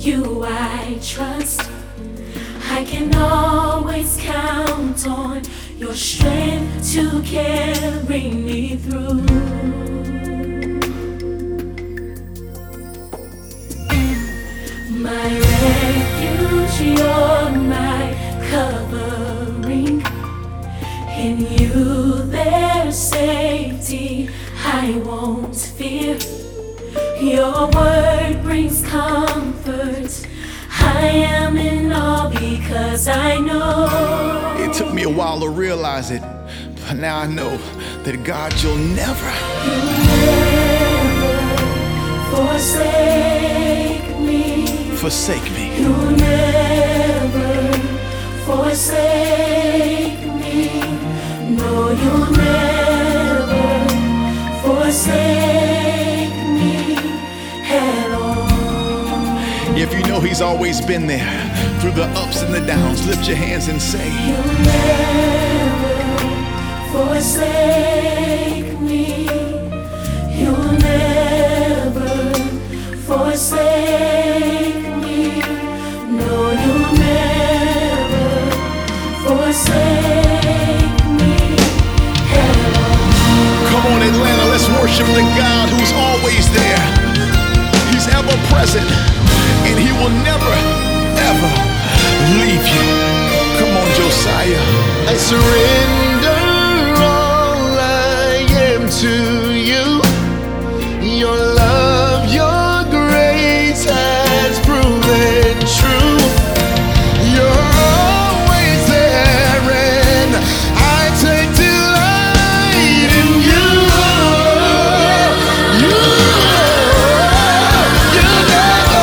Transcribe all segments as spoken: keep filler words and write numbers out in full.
you I trust. I can always count on your strength to carry me through. My refuge, you're my covering. In you there's safety, I won't fear. Your word brings comfort. I am in awe because I know. It took me a while to realize it, but now I know that God, you'll never, You'll never forsake me. forsake me. You'll never forsake me. No, you'll never forsake me at all. If you know He's always been there through the ups and the downs, lift your hands and say, You'll never forsake me. You'll never forsake me. No, you'll never forsake me at all. come on Atlanta, let's worship the God who's always there. He's ever present and He will never, ever leave you. Come on Josiah. I surrender all I am to you. Your love, your grace has proven true. You're always there and I take delight in you. You, you never,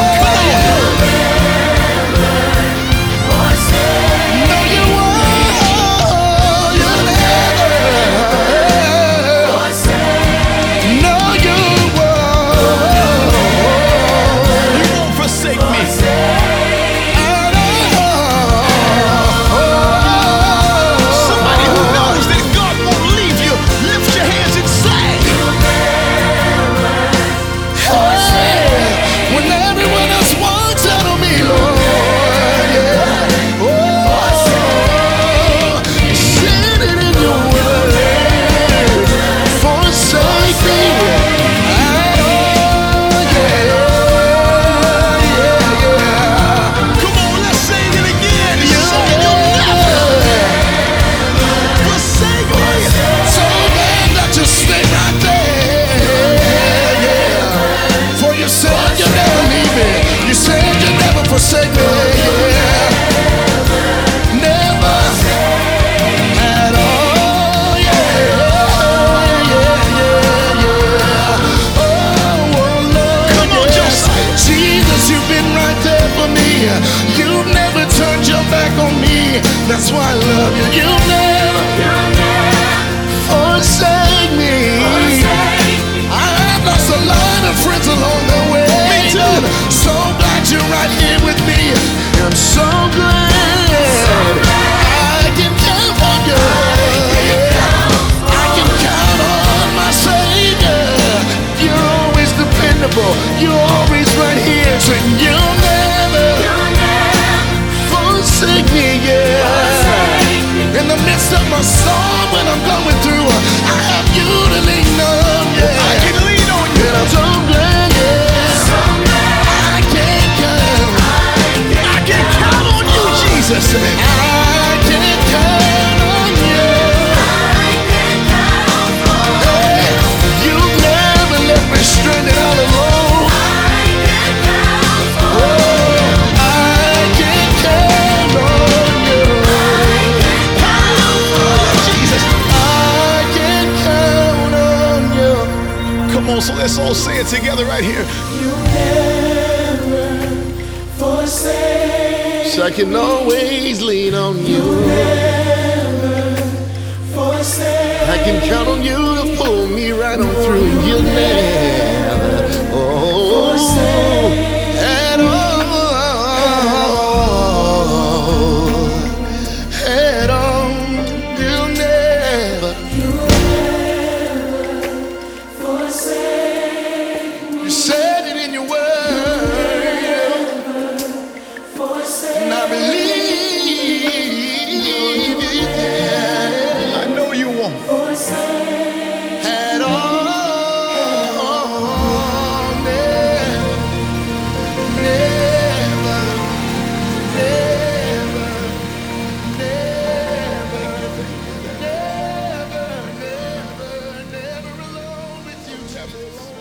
no you won't, you never, no you won't. You won't forsake me. Somebody who knows that God won't leave you, lift your hands and say, When everyone else walks out on me, Lord, yeah. Oh, you said it in your word. Forsake me at all, yeah, yeah, yeah. come on, let's sing it again. You say you'll never forsake me. So glad that you stay right there, yeah. For you said you'd never leave me. You said you'd never forsake me, yeah. Never at all, yeah, yeah, yeah, yeah. Oh, oh, Lord, Come on, yes. Josiah. Jesus, you've been right there for me. You've never turned your back on me. That's why I love you. You've never forsake me. I have lost a lot of friends along the way. Me too. So glad you're right here with me. I'm so glad I can count on you. I can count on my Savior. You're always dependable. You're always right here. So you'll never forsake me, yeah. In the midst of my storm, when I'm going through, I have you to lean on, yeah. I can lean on you. And I'm so glad, yeah. I can count. I can count on you, Jesus. I can count on you. Hey, you never left me stranded all alone. Oh, I can count on you. Jesus. I can count on you. Come on, so let's all say it together right here. You'll never forsake. So I can always lean on you. Never forsake. I can count on you to pull me right on through. You'll never, oh, at all, at all. You'll never forsake. You said it in your word. never alone.